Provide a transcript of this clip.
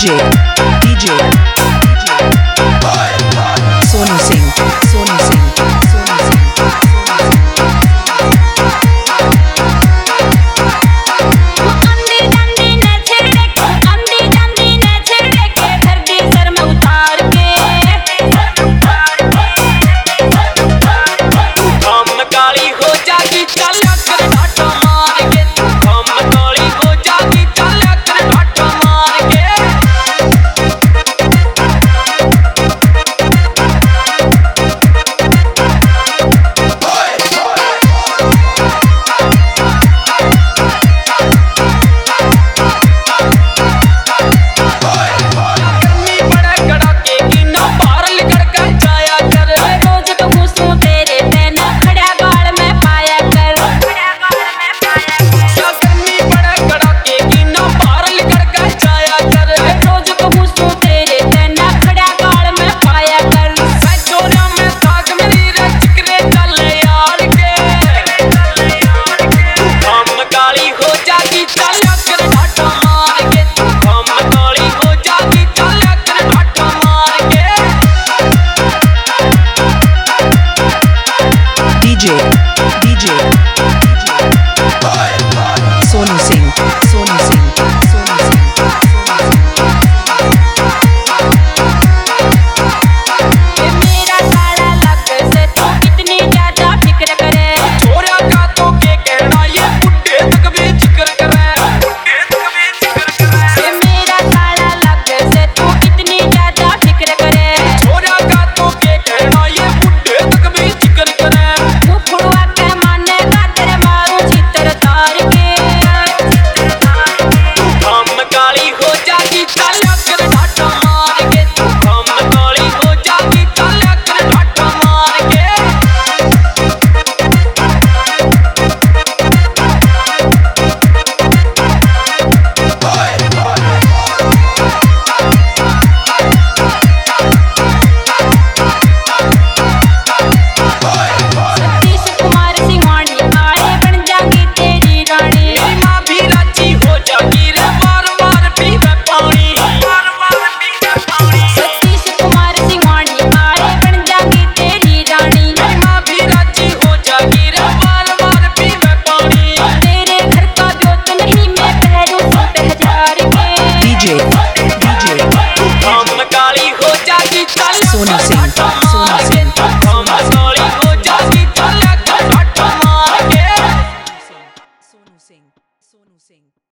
DJ Sonu Singh Sonu Singh Sonu Singh DJ Sonu Singh Sonu Singh Sonu Singh मेरा सारा लग से तू कितनी ज्यादा फिक्र करे छोरा का तो के कहना ये बुड्ढे तक भी जिक्र करे मेरा सारा लग से तू कितनी ज्यादा फिक्र करे छोरा का तो के कहना ये बुड्ढे तक भी जिक्र करे तू फुड़वा के माने का तेरे मारू चित्र तार के हम काली हो जागी ताला कर ढाटा मार के हम काली हो जागी ताला कर ढाटा मार के सतीश कुमार सिंहानी आए बन जागी तेरी रानी माँ भी राजी हो जागी रे बार बार पीवे पानी सतीश कुमार सिंहानी आए बन जागी तेरी रानी माँ भी राजी हो जागी रे बार बार पीवे पानी तेरे घर का जोत नहीं मैं पहरू सूट हजार के DJ हम काली हो जागी ताला Sonu Singh Sonu Singh हम काली हो जागी ताला कर ढाटा मार के Sonu Singh Sonu Singh